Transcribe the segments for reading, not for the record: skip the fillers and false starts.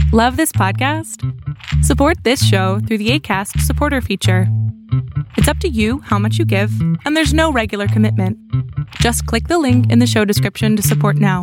Love this podcast? Support this show through the Acast supporter feature. It's up to you how much you give, and there's no regular commitment. Just click the link in the show description to support now.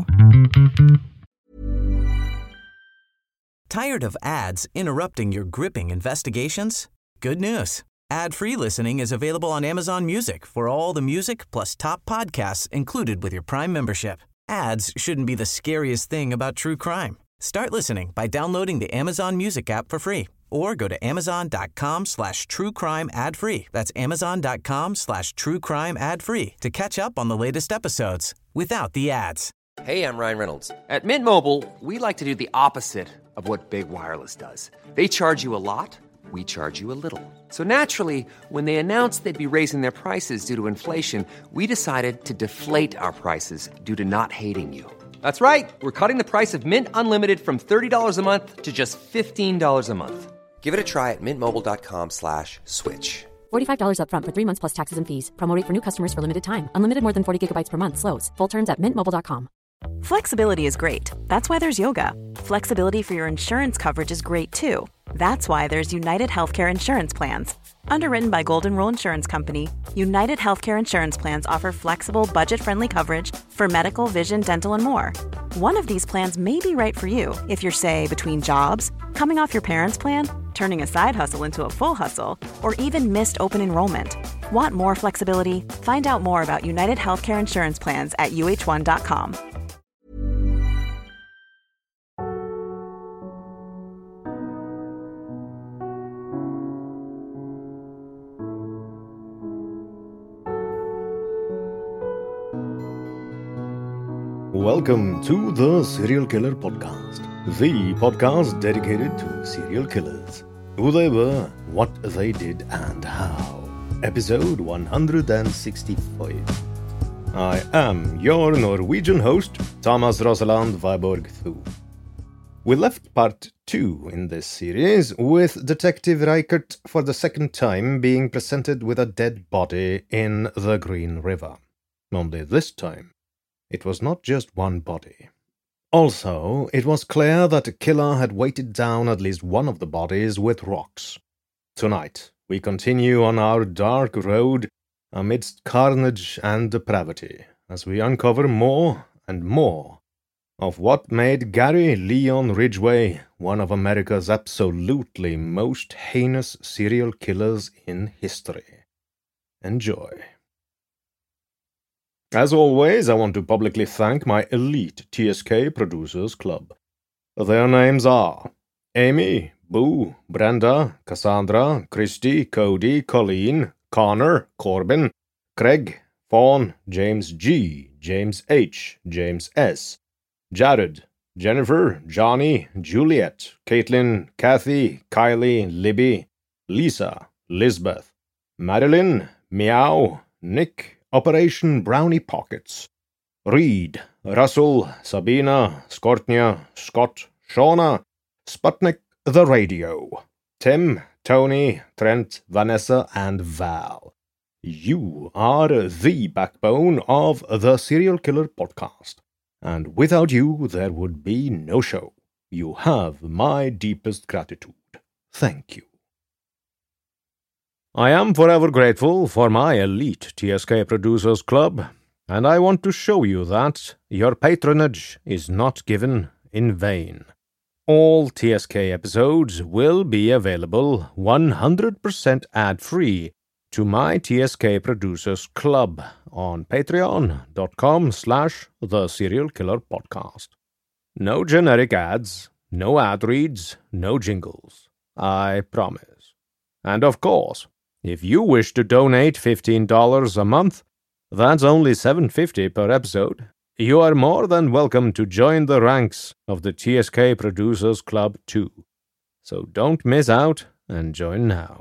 Tired of ads interrupting your gripping investigations? Good news. Ad-free listening is available on Amazon Music for all the music plus top podcasts included with your Prime membership. Ads shouldn't be the scariest thing about true crime. Start listening by downloading the Amazon Music app for free or go to amazon.com/truecrime ad-free. That's amazon.com/truecrime ad-free to catch up on the latest episodes without the ads. Hey, I'm Ryan Reynolds. At Mint Mobile, we like to do the opposite of what Big Wireless does. They charge you a lot, we charge you a little. So naturally, when they announced they'd be raising their prices due to inflation, we decided to deflate our prices due to not hating you. That's right. We're cutting the price of Mint Unlimited from $30 a month to just $15 a month. Give it a try at mintmobile.com/switch. $45 up front for 3 months plus taxes and fees. Promo rate for new customers for limited time. Unlimited more than 40 gigabytes per month slows. Full terms at mintmobile.com. Flexibility is great. That's why there's yoga. Flexibility for your insurance coverage is great too. That's why there's United Healthcare Insurance Plans. Underwritten by Golden Rule Insurance Company, United Healthcare Insurance Plans offer flexible, budget-friendly coverage for medical, vision, dental, and more. One of these plans may be right for you if you're, say, between jobs, coming off your parents' plan, turning a side hustle into a full hustle, or even missed open enrollment. Want more flexibility? Find out more about United Healthcare Insurance Plans at uh1.com. Welcome to the Serial Killer Podcast, the podcast dedicated to serial killers, who they were, what they did, and how. Episode 165. I am your Norwegian host, Thomas Rosaland Viborg Thu. We left part 2 in this series with Detective Reichert for the second time being presented with a dead body in the Green River. Only this time, it was not just one body. Also, it was clear that the killer had weighted down at least one of the bodies with rocks. Tonight, we continue on our dark road amidst carnage and depravity as we uncover more and more of what made Gary Leon Ridgway one of America's absolutely most heinous serial killers in history. Enjoy. As always, I want to publicly thank my elite TSK Producers Club. Their names are Amy, Boo, Brenda, Cassandra, Christy, Cody, Colleen, Connor, Corbin, Craig, Fawn, James G, James H, James S, Jared, Jennifer, Johnny, Juliet, Caitlin, Kathy, Kylie, Libby, Lisa, Lisbeth, Madeline, Meow, Nick, Operation Brownie Pockets, Reed, Russell, Sabina, Skortnia, Scott, Shauna, Sputnik the Radio, Tim, Tony, Trent, Vanessa, and Val. You are the backbone of the Serial Killer Podcast, and without you there would be no show. You have my deepest gratitude. Thank you. I am forever grateful for my elite TSK Producers Club, and I want to show you that your patronage is not given in vain. All TSK episodes will be available 100% ad-free to my TSK Producers Club on patreon.com/The Serial Killer Podcast. No generic ads, no ad reads, no jingles. I promise. And of course, if you wish to donate $15 a month, that's only $7.50 per episode, you are more than welcome to join the ranks of the TSK Producers Club too. So don't miss out and join now.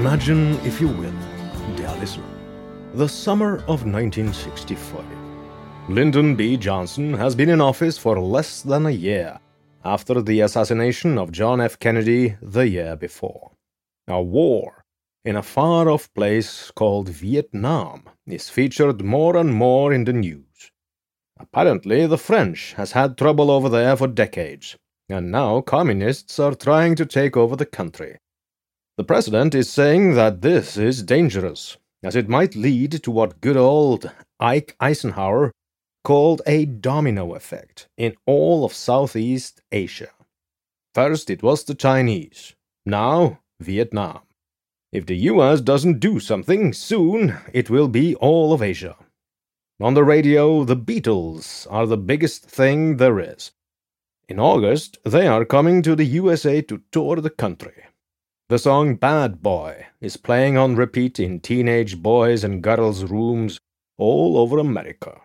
Imagine, if you will, dear listener, the summer of 1965. Lyndon B. Johnson has been in office for less than a year after the assassination of John F. Kennedy the year before. A war in a far-off place called Vietnam is featured more and more in the news. Apparently, the French has had trouble over there for decades, and now communists are trying to take over the country. The president is saying that this is dangerous, as it might lead to what good old Ike Eisenhower called a domino effect in all of Southeast Asia. First it was the Chinese, now Vietnam. If the US doesn't do something, soon it will be all of Asia. On the radio, the Beatles are the biggest thing there is. In August, they are coming to the USA to tour the country. The song Bad Boy is playing on repeat in teenage boys' and girls' rooms all over America.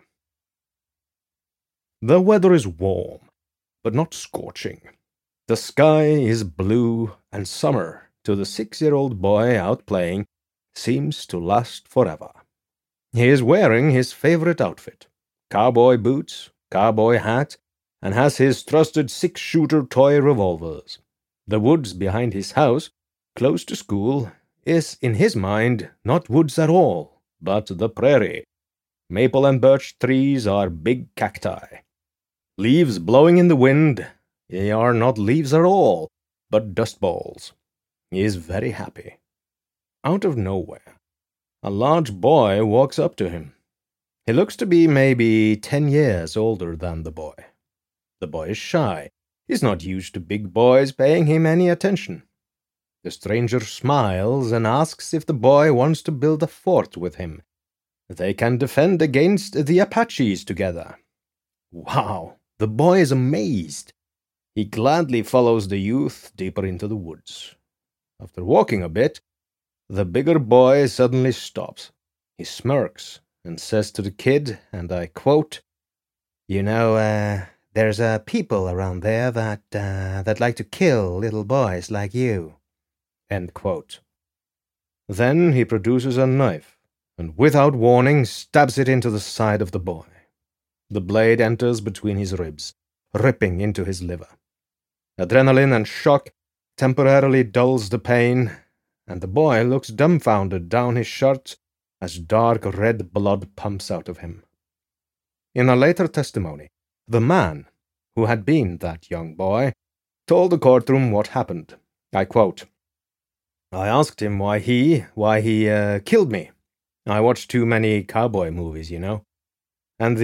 The weather is warm, but not scorching. The sky is blue, and summer, to the 6-year-old boy out playing, seems to last forever. He is wearing his favorite outfit, cowboy boots, cowboy hat, and has his trusted 6-shooter toy revolvers. The woods behind his house, close to school, is, in his mind, not woods at all, but the prairie. Maple and birch trees are big cacti. Leaves blowing in the wind, they are not leaves at all, but dust balls. He is very happy. Out of nowhere, a large boy walks up to him. He looks to be maybe 10 years older than the boy. The boy is shy. He's not used to big boys paying him any attention. The stranger smiles and asks if the boy wants to build a fort with him. They can defend against the Apaches together. Wow, the boy is amazed. He gladly follows the youth deeper into the woods. After walking a bit, the bigger boy suddenly stops. He smirks and says to the kid, and I quote, "You know, there's people around there that like to kill little boys like you." End quote. Then he produces a knife, and without warning stabs it into the side of the boy. The blade enters between his ribs, ripping into his liver. Adrenaline and shock temporarily dulls the pain, and the boy looks dumbfounded down his shirt as dark red blood pumps out of him. In a later testimony, the man, who had been that young boy, told the courtroom what happened. I quote, "I asked him why he killed me. I watched too many cowboy movies, you know. And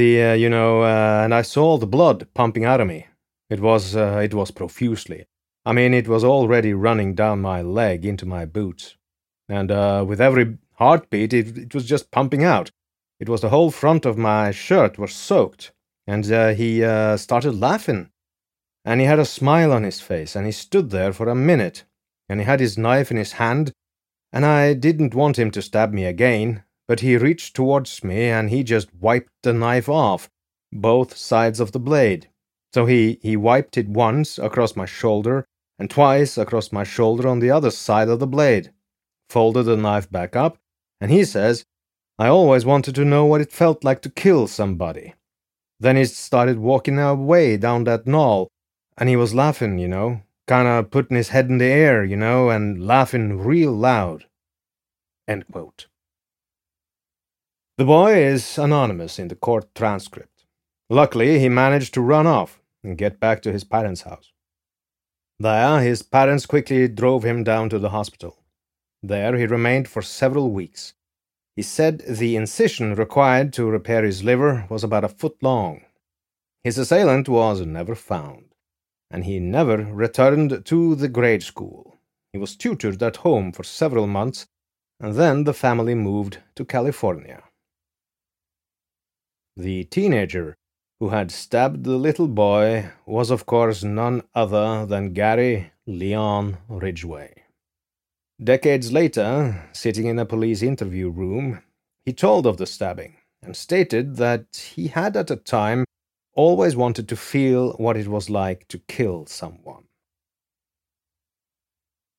and I saw the blood pumping out of me. It was profusely. I mean, it was already running down my leg into my boots. And with every heartbeat, it was just pumping out. It was the whole front of my shirt was soaked. And he started laughing. And he had a smile on his face, and he stood there for a minute. And he had his knife in his hand, and I didn't want him to stab me again, but he reached towards me, and he just wiped the knife off, both sides of the blade. So he wiped it once across my shoulder, and twice across my shoulder on the other side of the blade, folded the knife back up, and he says, I always wanted to know what it felt like to kill somebody. Then he started walking away down that knoll, and he was laughing, you know, kinda putting his head in the air, you know, and laughing real loud." End quote. The boy is anonymous in the court transcript. Luckily, he managed to run off and get back to his parents' house. There, his parents quickly drove him down to the hospital. There he remained for several weeks. He said the incision required to repair his liver was about 1 foot long. His assailant was never found, and he never returned to the grade school. He was tutored at home for several months, and then the family moved to California. The teenager who had stabbed the little boy was, of course, none other than Gary Leon Ridgway. Decades later, sitting in a police interview room, he told of the stabbing and stated that he had at the time always wanted to feel what it was like to kill someone.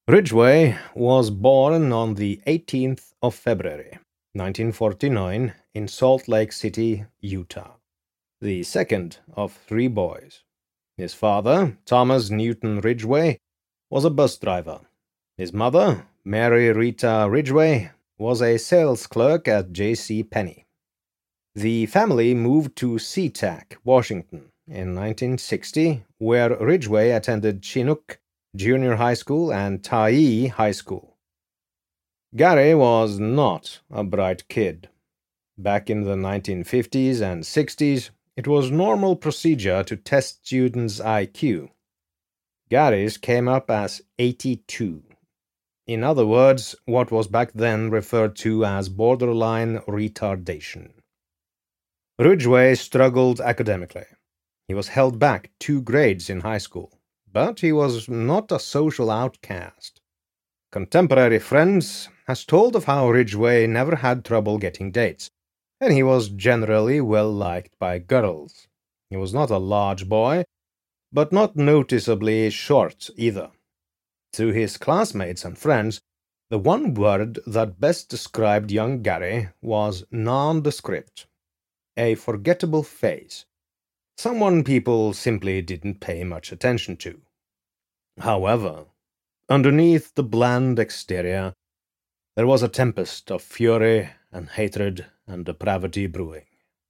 Ridgway was born on the 18th of February, 1949, in Salt Lake City, Utah, the second of three boys. His father, Thomas Newton Ridgway, was a bus driver. His mother, Mary Rita Ridgway, was a sales clerk at J.C. Penney. The family moved to SeaTac, Washington, in 1960, where Ridgway attended Chinook Junior High School and Tyee High School. Gary was not a bright kid. Back in the 1950s and 60s, it was normal procedure to test students' IQ. Gary's came up as 82. In other words, what was back then referred to as borderline retardation. Ridgway struggled academically. He was held back 2 grades in high school, but he was not a social outcast. Contemporary friends has told of how Ridgway never had trouble getting dates, and he was generally well liked by girls. He was not a large boy, but not noticeably short either. To his classmates and friends, the one word that best described young Gary was nondescript. A forgettable face. Someone people simply didn't pay much attention to. However, underneath the bland exterior, there was a tempest of fury and hatred and depravity brewing.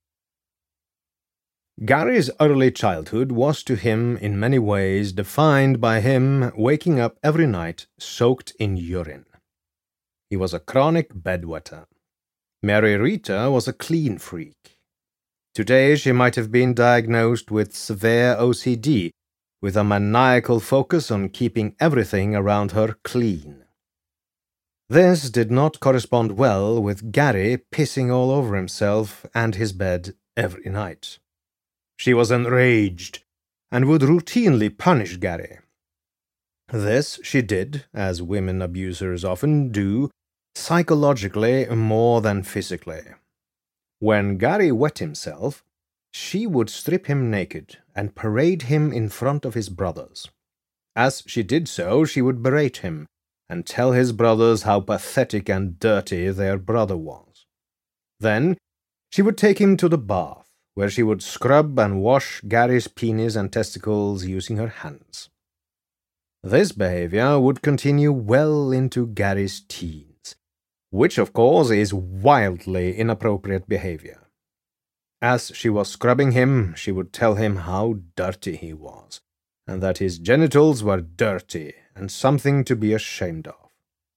Gary's early childhood was to him in many ways defined by him waking up every night soaked in urine. He was a chronic bedwetter. Mary Rita was a clean freak. Today she might have been diagnosed with severe OCD, with a maniacal focus on keeping everything around her clean. This did not correspond well with Gary pissing all over himself and his bed every night. She was enraged and would routinely punish Gary. This she did, as women abusers often do, psychologically more than physically. When Gary wet himself, she would strip him naked and parade him in front of his brothers. As she did so, she would berate him and tell his brothers how pathetic and dirty their brother was. Then she would take him to the bath, where she would scrub and wash Gary's penis and testicles using her hands. This behavior would continue well into Gary's teens, which of course is wildly inappropriate behavior. As she was scrubbing him, she would tell him how dirty he was, and that his genitals were dirty and something to be ashamed of.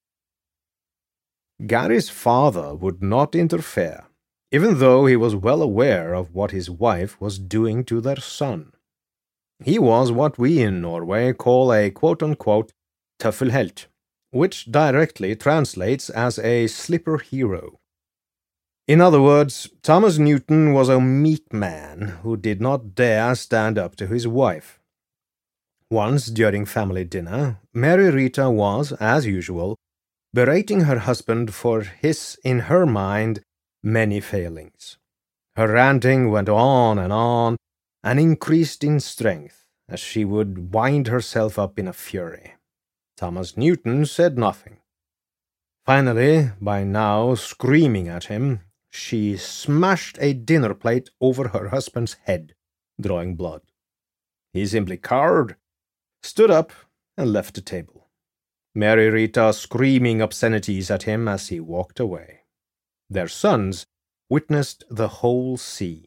Gary's father would not interfere, even though he was well aware of what his wife was doing to their son. He was what we in Norway call a quote-unquote tøffelhelt, which directly translates as a slipper hero. In other words, Thomas Newton was a meek man who did not dare stand up to his wife. Once during family dinner, Mary Rita was, as usual, berating her husband for his, in her mind, many failings. Her ranting went on and increased in strength as she would wind herself up in a fury. Thomas Newton said nothing. Finally, by now screaming at him, she smashed a dinner plate over her husband's head, drawing blood. He simply cowered, stood up, and left the table. Mary Rita screaming obscenities at him as he walked away. Their sons witnessed the whole scene.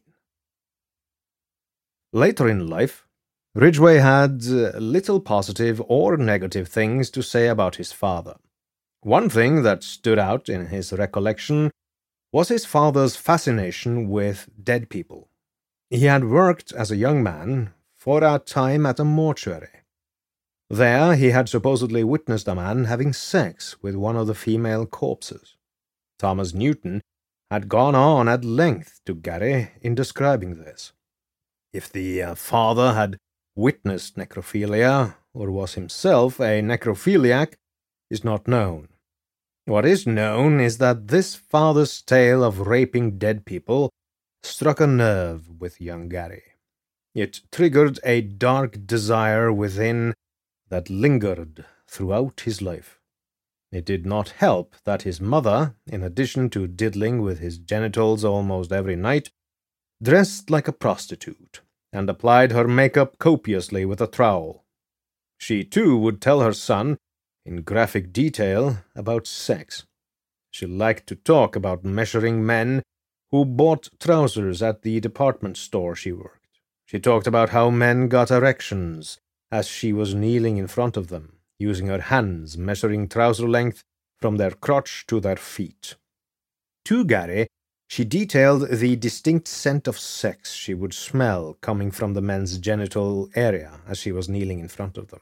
Later in life, Ridgway had little positive or negative things to say about his father. One thing that stood out in his recollection was his father's fascination with dead people. He had worked as a young man for a time at a mortuary. There he had supposedly witnessed a man having sex with one of the female corpses. Thomas Newton had gone on at length to Gary in describing this. If the father had witnessed necrophilia or was himself a necrophiliac is not known. What is known is that this father's tale of raping dead people struck a nerve with young Gary. It triggered a dark desire within that lingered throughout his life. It did not help that his mother, in addition to diddling with his genitals almost every night, dressed like a prostitute and applied her makeup copiously with a trowel. She too would tell her son, in graphic detail, about sex. She liked to talk about measuring men who bought trousers at the department store she worked. She talked about how men got erections as she was kneeling in front of them, using her hands measuring trouser length from their crotch to their feet. To Gary, she detailed the distinct scent of sex she would smell coming from the men's genital area as she was kneeling in front of them.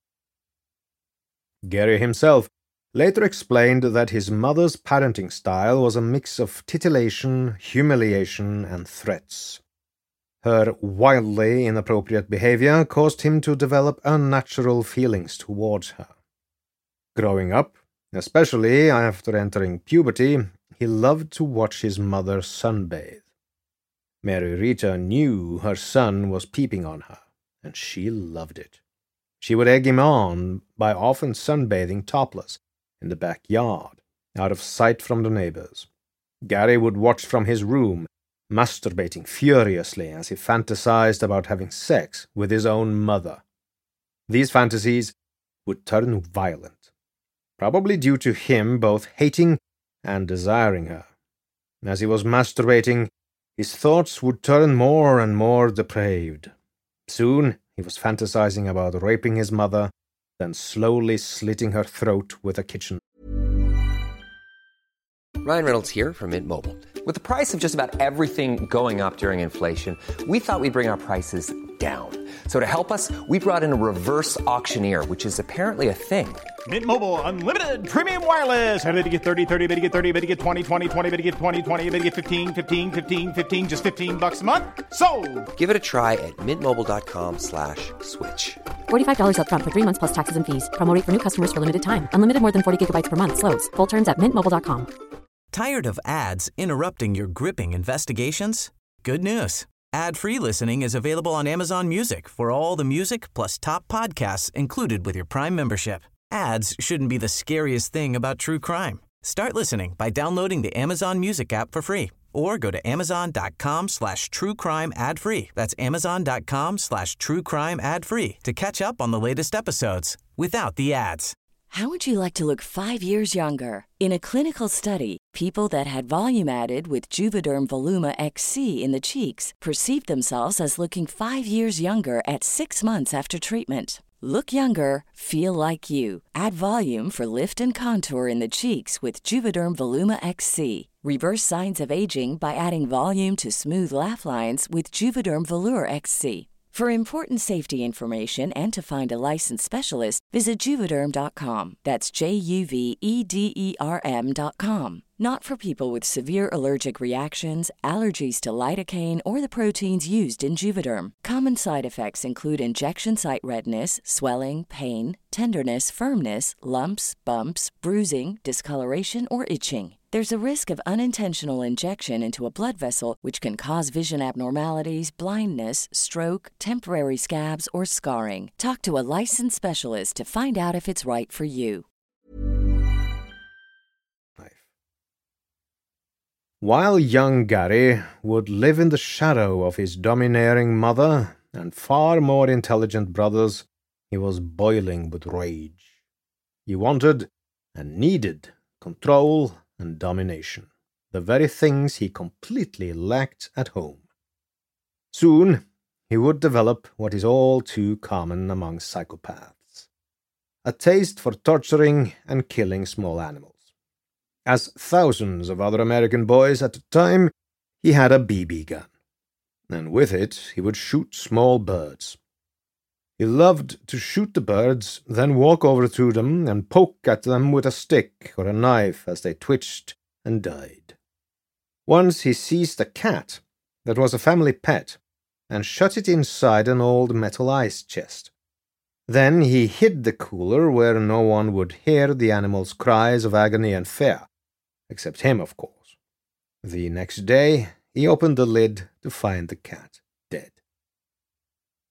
Gary himself later explained that his mother's parenting style was a mix of titillation, humiliation, and threats. Her wildly inappropriate behavior caused him to develop unnatural feelings towards her. Growing up, especially after entering puberty, he loved to watch his mother sunbathe. Mary Rita knew her son was peeping on her, and she loved it. She would egg him on by often sunbathing topless in the backyard, out of sight from the neighbors. Gary would watch from his room, masturbating furiously as he fantasized about having sex with his own mother. These fantasies would turn violent, probably due to him both hating and desiring her. As he was masturbating, his thoughts would turn more and more depraved. Soon he was fantasizing about raping his mother, then slowly slitting her throat with a kitchen. Ryan Reynolds here from Mint Mobile. With the price of just about everything going up during inflation, we thought we'd bring our prices down. So to help us, we brought in a reverse auctioneer, which is apparently a thing. Mint Mobile Unlimited Premium Wireless. How to get 30, 30, bit to get 30, bit to get 20, 20, 20, bit to get 20, 20, bit to get 15, 15, 15, 15, just $15 a month? Sold! Give it a try at mintmobile.com/switch. $45 up front for 3 months plus taxes and fees. Promo rate for new customers for limited time. Unlimited more than 40 gigabytes per month. Slows full terms at mintmobile.com. Tired of ads interrupting your gripping investigations? Good news. Ad-free listening is available on Amazon Music for all the music plus top podcasts included with your Prime membership. Ads shouldn't be the scariest thing about true crime. Start listening by downloading the Amazon Music app for free or go to amazon.com/truecrime ad-free. That's amazon.com/truecrime ad-free to catch up on the latest episodes without the ads. How would you like to look 5 years younger? In a clinical study, people that had volume added with Juvederm Voluma XC in the cheeks perceived themselves as looking 5 years younger at 6 months after treatment. Look younger, feel like you. Add volume for lift and contour in the cheeks with Juvederm Voluma XC. Reverse signs of aging by adding volume to smooth laugh lines with Juvederm Volure XC. For important safety information and to find a licensed specialist, visit Juvederm.com. That's JUVEDERM.com. Not for people with severe allergic reactions, allergies to lidocaine, or the proteins used in Juvederm. Common side effects include injection site redness, swelling, pain, tenderness, firmness, lumps, bumps, bruising, discoloration, or itching. There's a risk of unintentional injection into a blood vessel, which can cause vision abnormalities, blindness, stroke, temporary scabs, or scarring. Talk to a licensed specialist to find out if it's right for you. While young Gary would live in the shadow of his domineering mother and far more intelligent brothers, he was boiling with rage. He wanted and needed control and domination, the very things he completely lacked at home. Soon, he would develop what is all too common among psychopaths, a taste for torturing and killing small animals. As thousands of other American boys at the time, he had a BB gun, and with it he would shoot small birds. He loved to shoot the birds, then walk over to them and poke at them with a stick or a knife as they twitched and died. Once he seized a cat that was a family pet and shut it inside an old metal ice chest. Then he hid the cooler where no one would hear the animal's cries of agony and fear, except him, of course. The next day he opened the lid to find the cat dead.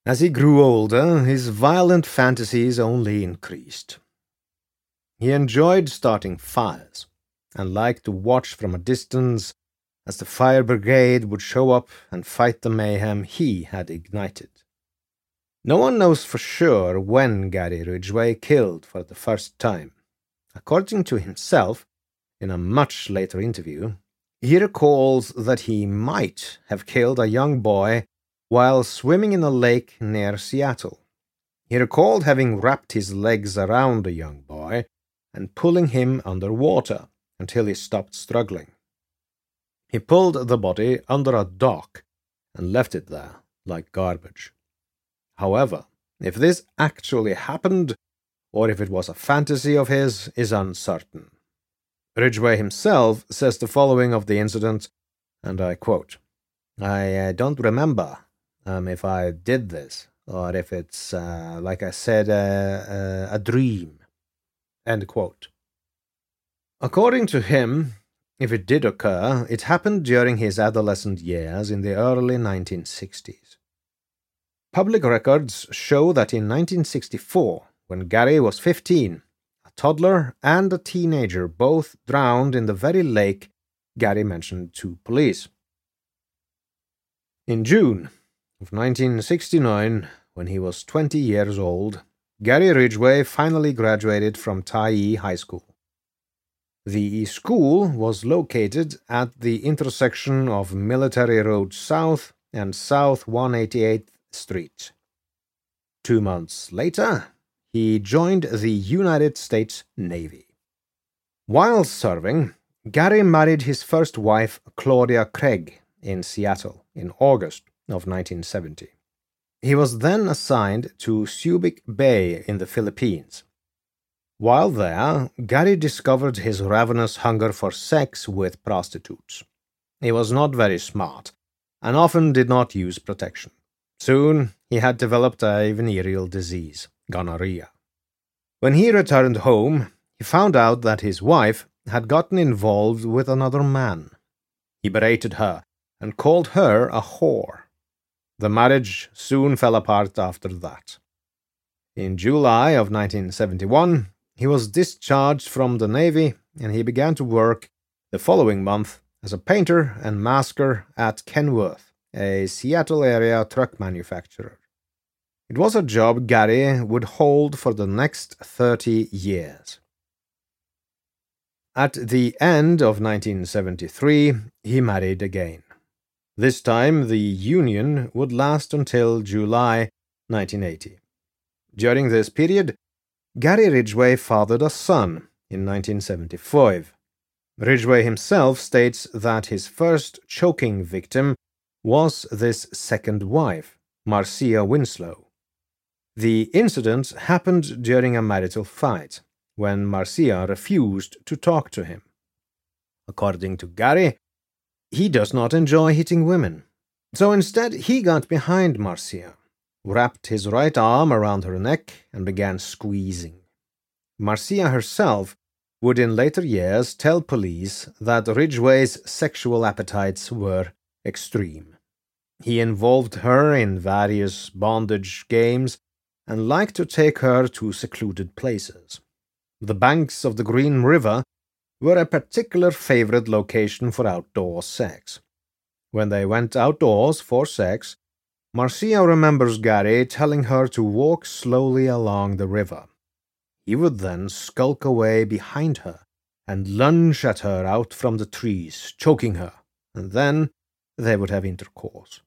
As he grew older, his violent fantasies only increased. He enjoyed starting fires and liked to watch from a distance as the fire brigade would show up and fight the mayhem he had ignited. No one knows for sure when Gary Ridgway killed for the first time. According to himself, in a much later interview, he recalls that he might have killed a young boy while swimming in a lake near Seattle. He recalled having wrapped his legs around the young boy and pulling him underwater until he stopped struggling. He pulled the body under a dock and left it there like garbage. However, if this actually happened, or if it was a fantasy of his, is uncertain. Ridgway himself says the following of the incident, and I quote, "I don't remember if I did this, or if it's, like I said, a dream." End quote. According to him, if it did occur, it happened during his adolescent years in the early 1960s. Public records show that in 1964, when Gary was 15, a toddler and a teenager both drowned in the very lake Gary mentioned to police. In June of 1969, when he was 20 years old, Gary Ridgway finally graduated from Tyee High School. The school was located at the intersection of Military Road South and South 188th Street. 2 months later, he joined the United States Navy. While serving, Gary married his first wife, Claudia Craig, in Seattle in August of 1970. He was then assigned to Subic Bay in the Philippines. While there, Gary discovered his ravenous hunger for sex with prostitutes. He was not very smart, and often did not use protection. Soon, he had developed a venereal disease, gonorrhea. When he returned home, he found out that his wife had gotten involved with another man. He berated her and called her a whore. The marriage soon fell apart after that. In July of 1971, he was discharged from the Navy, and he began to work the following month as a painter and masker at Kenworth, a Seattle area truck manufacturer. It was a job Gary would hold for the next 30 years. At the end of 1973, he married again. This time, the union would last until July 1980. During this period, Gary Ridgway fathered a son in 1975. Ridgway himself states that his first choking victim was this second wife, Marcia Winslow. The incident happened during a marital fight, when Marcia refused to talk to him. According to Gary, he does not enjoy hitting women, so instead he got behind Marcia, wrapped his right arm around her neck, and began squeezing. Marcia herself would in later years tell police that Ridgway's sexual appetites were extreme. He involved her in various bondage games and liked to take her to secluded places. The banks of the Green River were a particular favorite location for outdoor sex. When they went outdoors for sex, Marcia remembers Gary telling her to walk slowly along the river. He would then skulk away behind her and lunge at her out from the trees, choking her, and then they would have intercourse.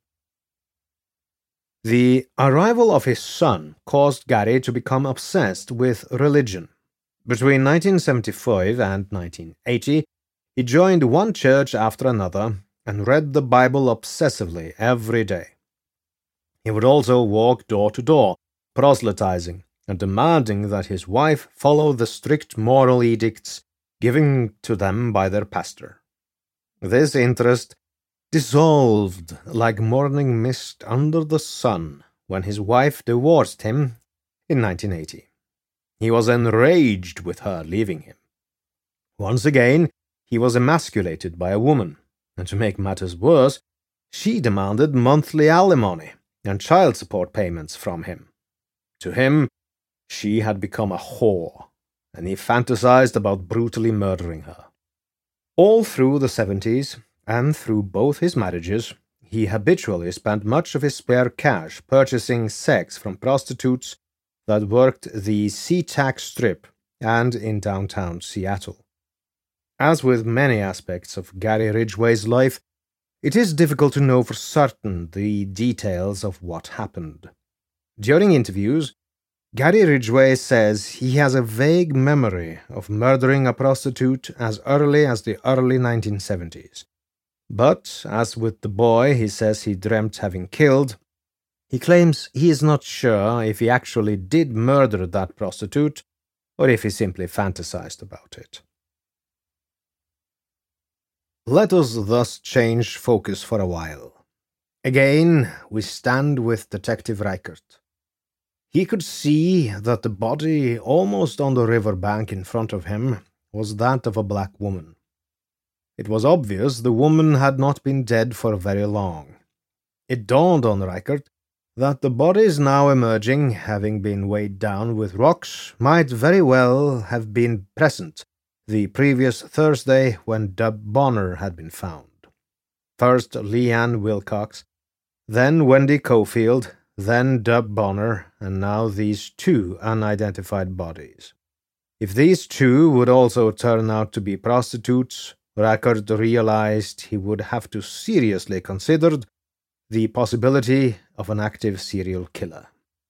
The arrival of his son caused Gary to become obsessed with religion. Between 1975 and 1980, he joined one church after another and read the Bible obsessively every day. He would also walk door to door, proselytizing and demanding that his wife follow the strict moral edicts given to them by their pastor. This interest dissolved like morning mist under the sun when his wife divorced him in 1980. He was enraged with her leaving him. Once again, he was emasculated by a woman, and to make matters worse, she demanded monthly alimony, and child support payments from him. To him, she had become a whore, and he fantasized about brutally murdering her. All through the 70s, and through both his marriages, he habitually spent much of his spare cash purchasing sex from prostitutes that worked the SeaTac Strip and in downtown Seattle. As with many aspects of Gary Ridgway's life, it is difficult to know for certain the details of what happened. During interviews, Gary Ridgway says he has a vague memory of murdering a prostitute as early as the early 1970s. But, as with the boy he says he dreamt having killed, he claims he is not sure if he actually did murder that prostitute or if he simply fantasized about it. Let us thus change focus for a while. Again, we stand with Detective Reichert. He could see that the body almost on the riverbank in front of him was that of a black woman. It was obvious the woman had not been dead for very long. It dawned on Reichert that the bodies now emerging, having been weighed down with rocks, might very well have been present the previous Thursday when Dub Bonner had been found. First Leanne Wilcox, then Wendy Cofield, then Dub Bonner, and now these two unidentified bodies. If these two would also turn out to be prostitutes, Reichert realized he would have to seriously consider the possibility of an active serial killer.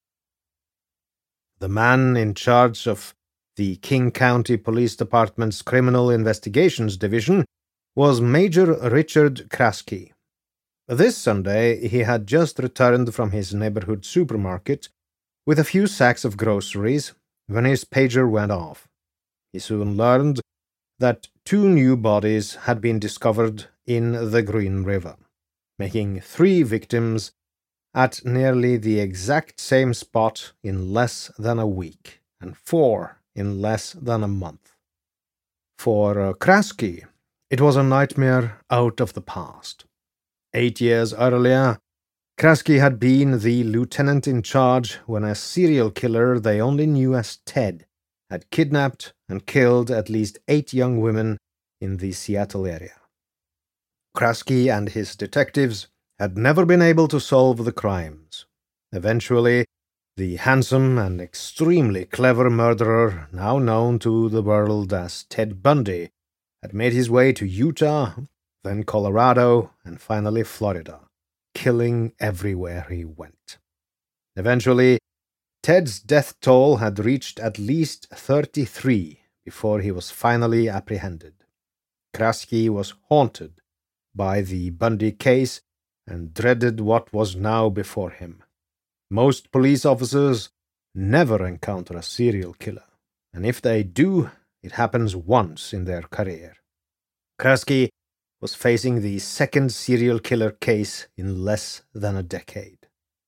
The man in charge of the King County Police Department's Criminal Investigations Division was Major Richard Kraske. This Sunday he had just returned from his neighborhood supermarket with a few sacks of groceries when his pager went off. He soon learned that 2 new bodies had been discovered in the Green River, making 3 victims at nearly the exact same spot in less than a week, and 4 in less than a month. For Kraske, it was a nightmare out of the past. 8 years earlier, Kraske had been the lieutenant in charge when a serial killer they only knew as Ted had kidnapped and killed at least 8 young women in the Seattle area. Kraske and his detectives had never been able to solve the crimes. Eventually, the handsome and extremely clever murderer, now known to the world as Ted Bundy, had made his way to Utah, then Colorado, and finally Florida, killing everywhere he went. Eventually, Ted's death toll had reached at least 33 before he was finally apprehended. Kraske was haunted by the Bundy case and dreaded what was now before him. Most police officers never encounter a serial killer, and if they do, it happens once in their career. Kraske was facing the second serial killer case in less than a decade.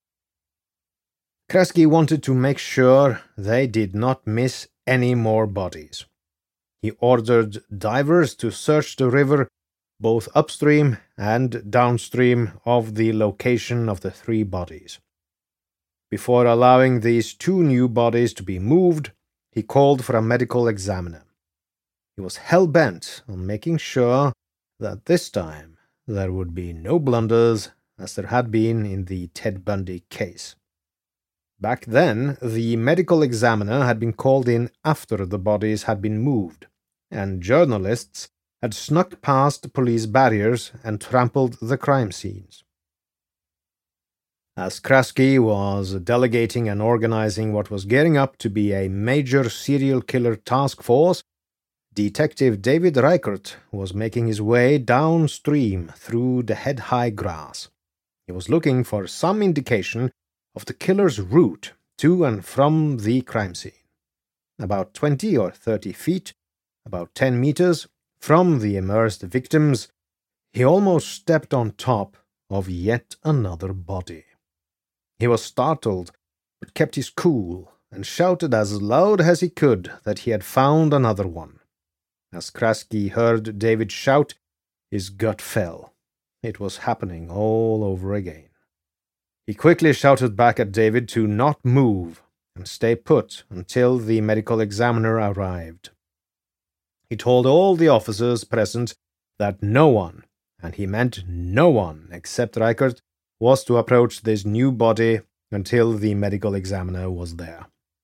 Kraske wanted to make sure they did not miss any more bodies. He ordered divers to search the river both upstream and downstream of the location of the 3 bodies. Before allowing these 2 new bodies to be moved, he called for a medical examiner. He was hell-bent on making sure that this time there would be no blunders as there had been in the Ted Bundy case. Back then, the medical examiner had been called in after the bodies had been moved, and journalists had snuck past police barriers and trampled the crime scenes. As Kraske was delegating and organizing what was gearing up to be a major serial killer task force, Detective David Reichert was making his way downstream through the head-high grass. He was looking for some indication of the killer's route to and from the crime scene. About 20 or 30 feet, about 10 meters, from the immersed victims, he almost stepped on top of yet another body. He was startled, but kept his cool and shouted as loud as he could that he had found another one. As Kraske heard David shout, his gut fell. It was happening all over again. He quickly shouted back at David to not move and stay put until the medical examiner arrived. He told all the officers present that no one, and he meant no one except Reichert, was to approach this new body until the medical examiner was there.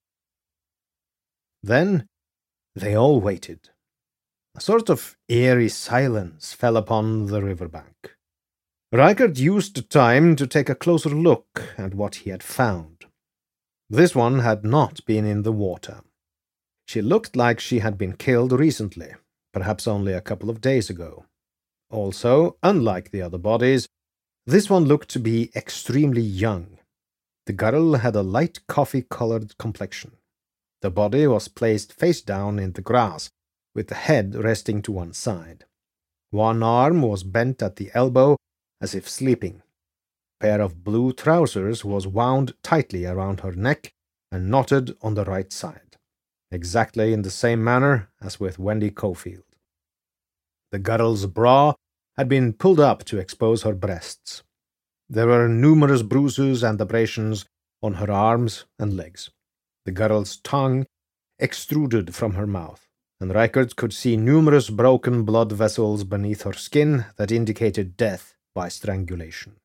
Then they all waited. A sort of eerie silence fell upon the riverbank. Reichert used the time to take a closer look at what he had found. This one had not been in the water. She looked like she had been killed recently, perhaps only a couple of days ago. Also, unlike the other bodies, this one looked to be extremely young. The girl had a light coffee-colored complexion. The body was placed face down in the grass, with the head resting to one side. One arm was bent at the elbow, as if sleeping. A pair of blue trousers was wound tightly around her neck and knotted on the right side, exactly in the same manner as with Wendy Cofield. The girl's bra had been pulled up to expose her breasts. There were numerous bruises and abrasions on her arms and legs. The girl's tongue extruded from her mouth, and Reichert could see numerous broken blood vessels beneath her skin that indicated death by strangulation.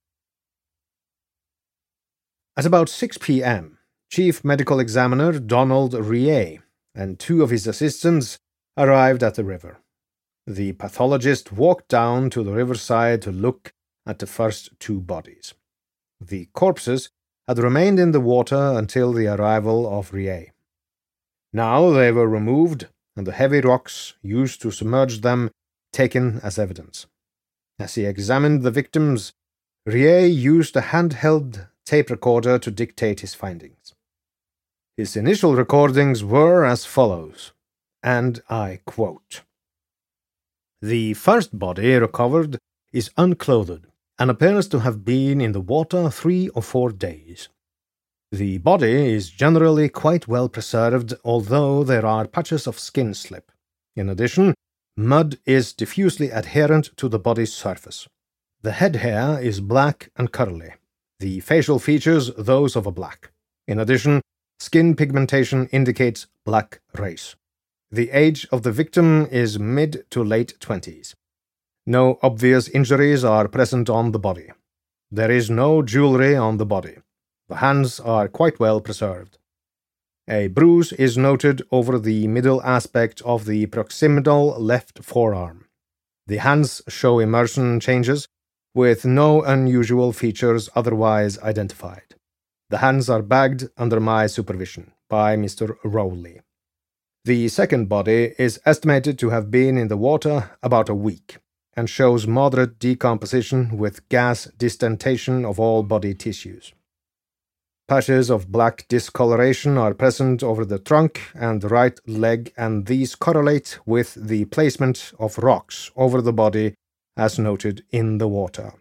At about 6 p.m., Chief Medical Examiner Donald Rie and 2 of his assistants arrived at the river. The pathologist walked down to the riverside to look at the first 2 bodies. The corpses had remained in the water until the arrival of Rie. Now they were removed, and the heavy rocks used to submerge them taken as evidence. As he examined the victims, Rie used a handheld tape recorder to dictate his findings. His initial recordings were as follows, and I quote, "The first body recovered is unclothed and appears to have been in the water 3 or 4 days. The body is generally quite well preserved, although there are patches of skin slip. In addition, mud is diffusely adherent to the body's surface. The head hair is black and curly, the facial features those of a black. In addition, skin pigmentation indicates black race. The age of the victim is mid to late 20s. No obvious injuries are present on the body. There is no jewelry on the body. The hands are quite well preserved. A bruise is noted over the middle aspect of the proximal left forearm. The hands show immersion changes, with no unusual features otherwise identified. The hands are bagged under my supervision by Mr. Rowley. The second body is estimated to have been in the water about a week, and shows moderate decomposition with gas distentation of all body tissues. Patches of black discoloration are present over the trunk and right leg, and these correlate with the placement of rocks over the body as noted in the water.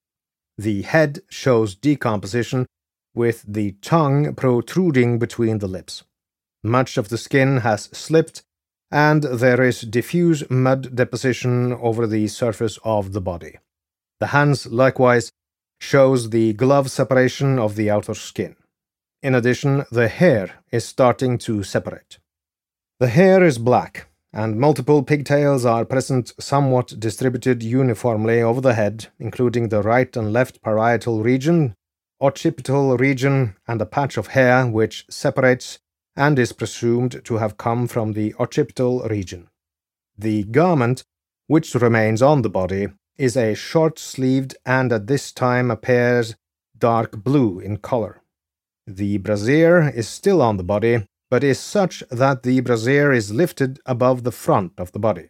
The head shows decomposition with the tongue protruding between the lips. Much of the skin has slipped, and there is diffuse mud deposition over the surface of the body. The hands likewise shows the glove separation of the outer skin. In addition, the hair is starting to separate. The hair is black, and multiple pigtails are present somewhat distributed uniformly over the head, including the right and left parietal region, occipital region, and a patch of hair which separates and is presumed to have come from the occipital region. The garment, which remains on the body, is a short-sleeved and at this time appears dark blue in color. The brassiere is still on the body, but is such that the brassiere is lifted above the front of the body.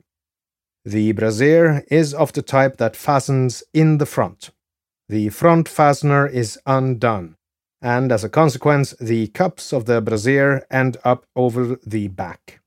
The brassiere is of the type that fastens in the front. The front fastener is undone, and as a consequence, the cups of the brassiere end up over the back.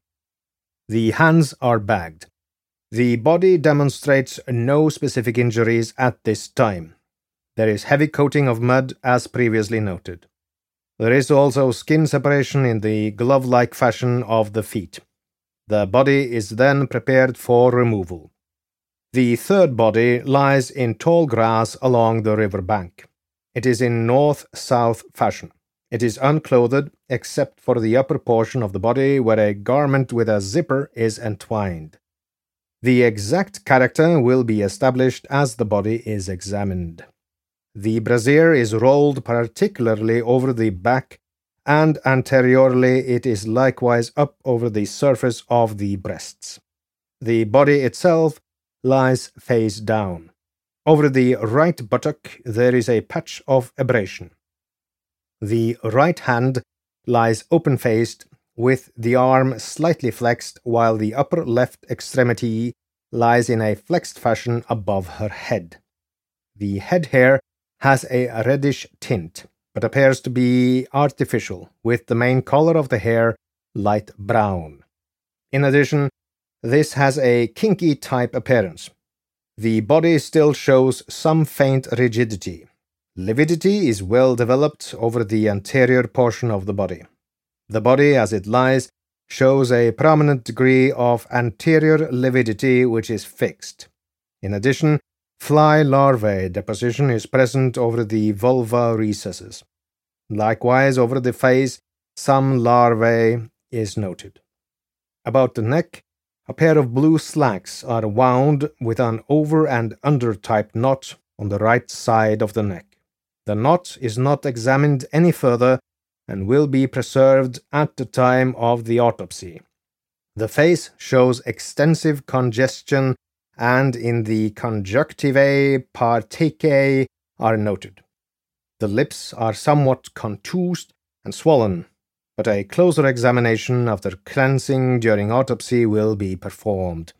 The hands are bagged. The body demonstrates no specific injuries at this time. There is heavy coating of mud as previously noted. There is also skin separation in the glove-like fashion of the feet. The body is then prepared for removal. The third body lies in tall grass along the river bank. It is in north-south fashion. It is unclothed except for the upper portion of the body where a garment with a zipper is entwined. The exact character will be established as the body is examined. The brassiere is rolled particularly over the back, and anteriorly it is likewise up over the surface of the breasts. The body itself lies face down. Over the right buttock there is a patch of abrasion. The right hand lies open-faced, with the arm slightly flexed, while the upper left extremity lies in a flexed fashion above her head. The head hair has a reddish tint, but appears to be artificial, with the main color of the hair light brown. In addition, this has a kinky type appearance. The body still shows some faint rigidity. Lividity is well developed over the anterior portion of the body. The body, as it lies, shows a prominent degree of anterior lividity which is fixed. In addition, fly larvae deposition is present over the vulva recesses. Likewise, over the face, some larvae is noted. About the neck, a pair of blue slacks are wound with an over and under type knot on the right side of the neck. The knot is not examined any further and will be preserved at the time of the autopsy. The face shows extensive congestion, and in the conjunctivae partecae are noted. The lips are somewhat contused and swollen, but a closer examination after cleansing during autopsy will be performed.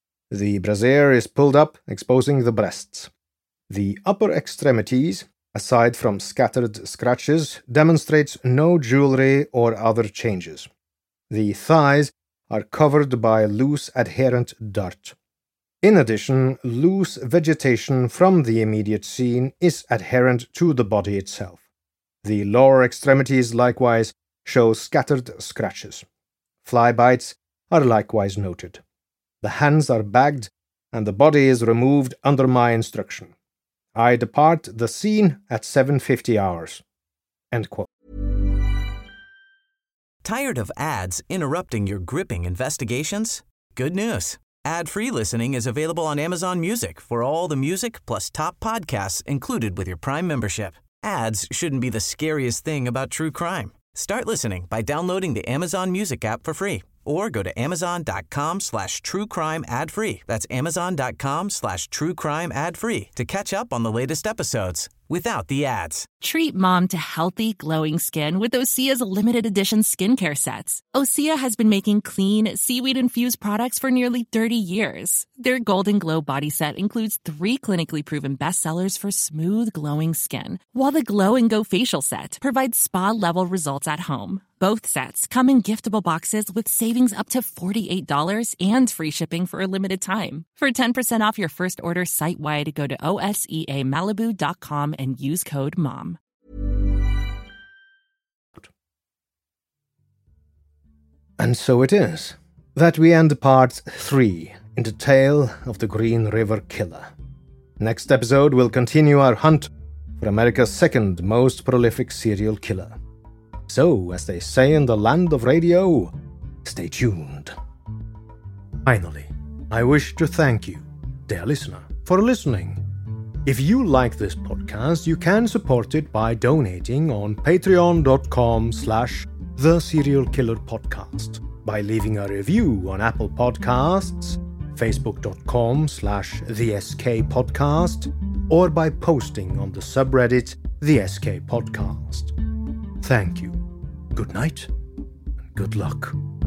The brassiere is pulled up, exposing the breasts. The upper extremities, aside from scattered scratches, demonstrates no jewelry or other changes. The thighs are covered by loose adherent dirt. In addition, loose vegetation from the immediate scene is adherent to the body itself. The lower extremities likewise show scattered scratches. Fly bites are likewise noted. The hands are bagged, and the body is removed under my instruction. I depart the scene at 7:50 hours. End quote. Tired of ads interrupting your gripping investigations? Good news. Ad-free listening is available on Amazon Music for all the music plus top podcasts included with your Prime membership. Ads shouldn't be the scariest thing about true crime. Start listening by downloading the Amazon Music app for free or go to amazon.com/truecrime ad-free. That's amazon.com/truecrime ad-free to catch up on the latest episodes without the ads. Treat mom to healthy, glowing skin with Osea's limited edition skincare sets. Osea has been making clean, seaweed-infused products for nearly 30 years. Their Golden Glow body set includes 3 clinically proven bestsellers for smooth, glowing skin, while the Glow and Go facial set provides spa-level results at home. Both sets come in giftable boxes with savings up to $48 and free shipping for a limited time. For 10% off your first order site-wide, go to OSEAMalibu.com and use code MOM. And so it is that we end part 3 in the tale of the Green River Killer. Next episode will continue our hunt for America's second most prolific serial killer. So, as they say in the land of radio, stay tuned. Finally, I wish to thank you, dear listener, for listening. If you like this podcast, you can support it by donating on patreon.com/The Serial Killer Podcast, by leaving a review on Apple Podcasts, facebook.com/The SK Podcast, or by posting on the subreddit The SK Podcast. Thank you. Good night and good luck.